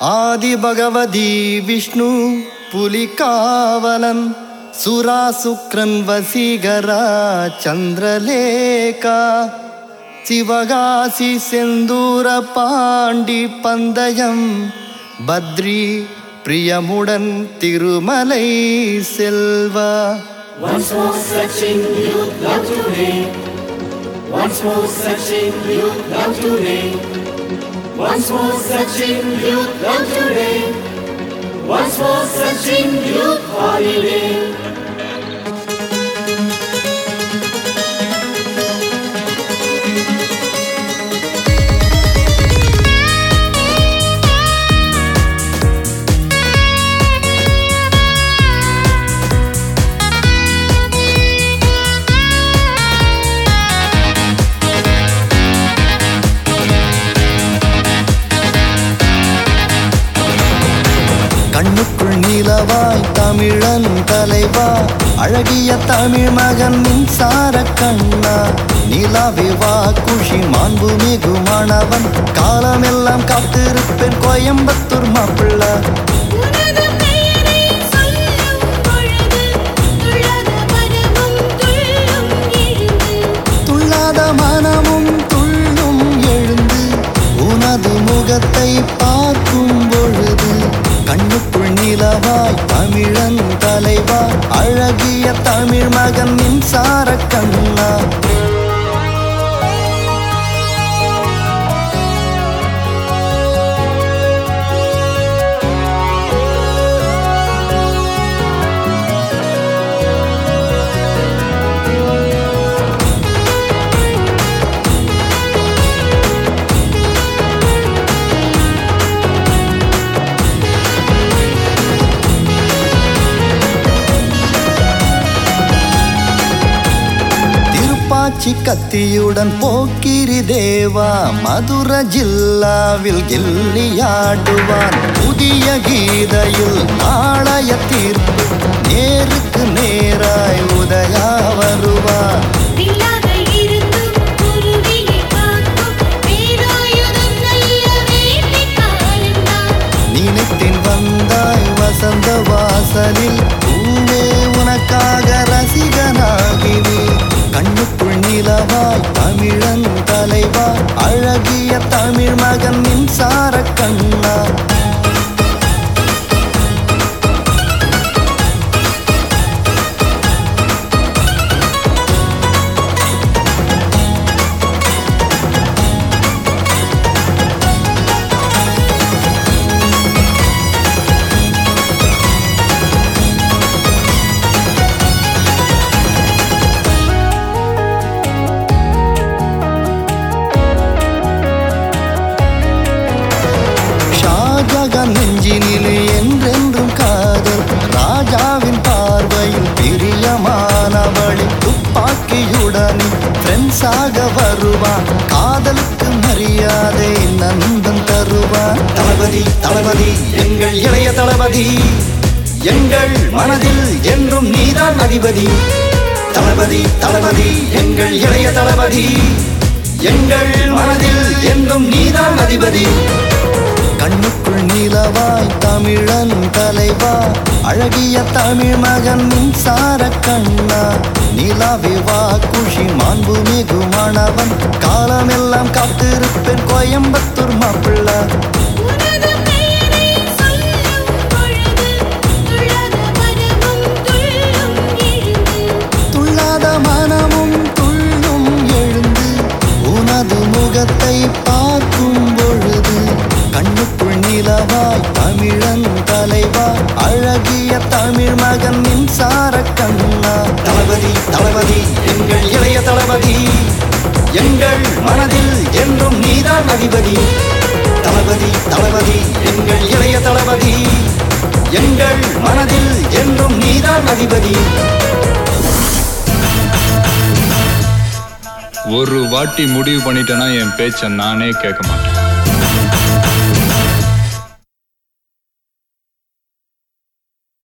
ஆதி பகவதி விஷ்ணு புலிகாவலன் சுரா சுக்ரன் வசீகரா சந்திரலேகா சிவகாசி செந்தூர பாண்டி பந்தயம் பத்ரி பிரியமுடன் Thirumalai Selva. Once more searching, you'd love to name. Once more searching, you'd love to name. Once more searching, you'd love to name. Once more searching, you'd holiday. கண்ணுக்குள் நீலவாய் தமிழன் தலைவா அழகிய தமிழ் மகன் மின்சார கண்ணா நீலாவே வா குஷி மாண்பு மிகுமானவன் காலமெல்லாம் காத்திருப்பேன் கோயம்புத்தூர் மாப்பிள்ளை. துள்ளாத மனமும் துள்ளும் எழுந்து உனது முகத்தை பார்க்கும் பொழுது கண்ணுக்குள் நீலவாய் தமிழன் தலைவா அழகிய தமிழ் மகன் மின்சார கண்ணா. கத்தியுடன் போக்கிரி தேவா மதுர ஜில்லாவில் கில்லியாடுவான் புதிய கீதையில் நாளைய தீர்ப்பு நேருக்கு நேராய் உதயா வருவான். நினைத்தேன் வந்தாய் வசந்த வாசலில் பூவே உனக்காக ரசிகனாகினி கண்ணுக்குள் நீலவாய் தமிழன் தலைவா அழகிய தமிழ் மகன் மின்சார கண்ணா. நெஞ்சினில் என்றென்றும் காதல் ராஜாவின் பார்வையில் பிரியமானவளை துப்பாக்கியுடனே ஃப்ரெண்ட்ஸாக வருவான் காதலுக்கு மரியாதை நந்தன் தருவான். தளபதி தளபதி எங்கள் இளைய தளபதி எங்கள் மனதில் என்றும் நீதான் அதிபதி. தளபதி தளபதி எங்கள் இளைய தளபதி எங்கள் மனதில் என்றும் நீதான் அதிபதி. கண்ணுக்குள் நீலவாய் தமிழன் தலைவா அழகிய தமிழ் மகன் மின்சார கண்ணா நீலாவே வா குஷி மாண்பு மிகுமானவன் காலமெல்லாம் காத்திருப்பேன் கோயம்புத்தூர் மாப்பிள்ளை. துள்ளாத மனமும் துள்ளும் எழுந்து உனது முகத்தை பார்க்கும் பொழுது கண்ணுக்குள் நீலவாய் தமிழன் தலைவா அழகிய தமிழ் மகன் மின்சார கண்ணா. தளபதி தளபதி எங்கள் இளைய தளபதி எங்கள் மனதில் என்றும் நீதான் அதிபதி. தளபதி தளபதி எங்கள் இளைய தளபதி எங்கள் மனதில் என்றும் நீதான் அதிபதி. ஒரு வாட்டி முடிவு பண்ணிட்டேன்னா என் பேச்சை நானே கேட்க மாட்டேன்.